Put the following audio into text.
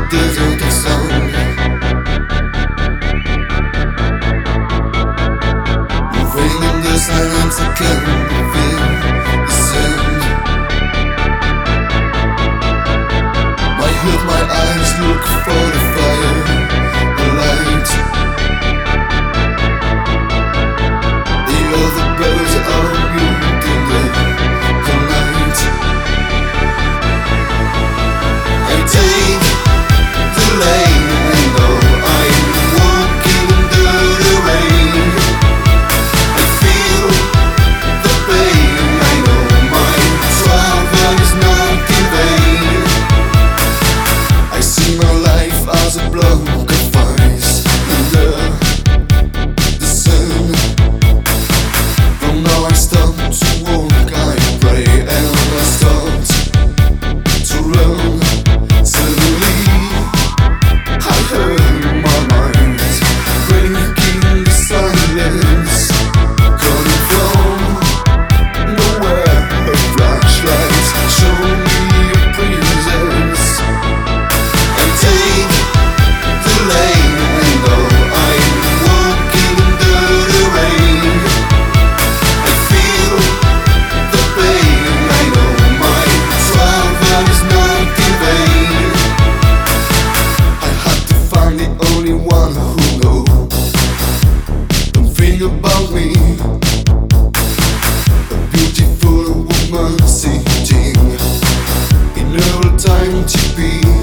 desert of sound. Moving in the silence, I can feel the sound. My head, my eyes look for the fire, the light. The other birds are mute in the night. I take the lane, I know I'm walking under the rain. I feel the pain, I know my travel is not in vain. I see my life as a block of ice under the sun. From now I stop to walk, I pray, and I start to run. Suddenly I heard my mind breaking the silence, coming from nowhere. A flashlight show me your presence. I take the lane, I know I'm walking under the rain. I feel the pain, I know my travel is not in vain. I had to find the only one who knows. Don't think about me. A beautiful woman sitting in her time to be.